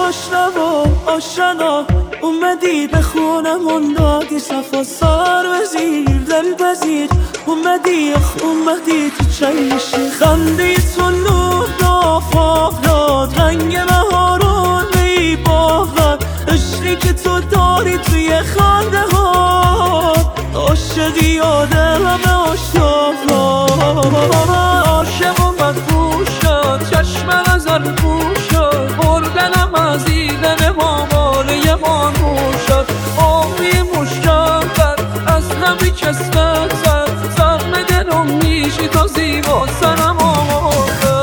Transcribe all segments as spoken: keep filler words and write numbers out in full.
آشنا و آشنا اومدی به خونمون دادی صفا سار وزیر دل پذیر اومدی اخ اومدی تو چشم خنده تو نور آفاق داد رنگ بهارون بی باغ عشقی که تو داری توی خنده ها عاشقی یادم همه عاشق عاشق و مدبوش شد چشم نظر پوش شد بردنم از دیدن ماماله خاموش شد آبی مشکل از همه کس زد زخم دلم میشی تا زیبا سرم آماده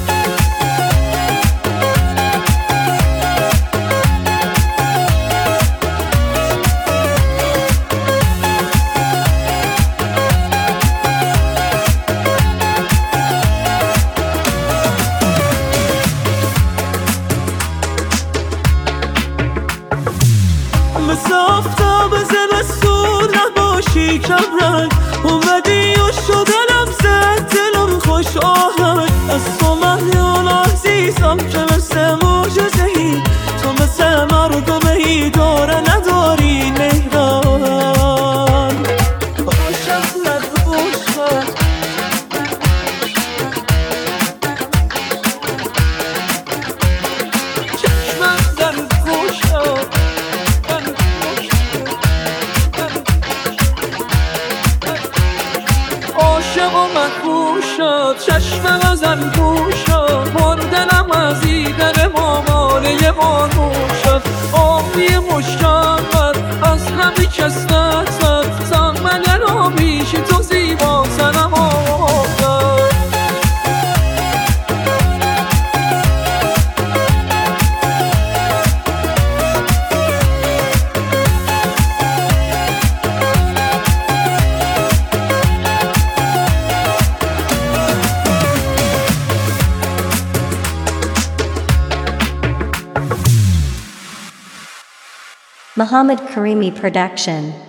مثل آفتاب زمستون نباشی کمرنگ اومدی و شدنم زد دلم خوش آهنگ از تو مهیان عزیزم که مثل معجزه‌ای تو مثل مردمه‌ای داره نداری مهران عاشق مدهوش شد چشمم در گوش شد عاشق و مدهوش شد چشمم از انگوش شد بردنم از دیدن ماماله بانوش شد آبی مشکل از همه کس زد زد زخم دلم میشی تو زیبا سرم آماده Muhammad Karimi Production.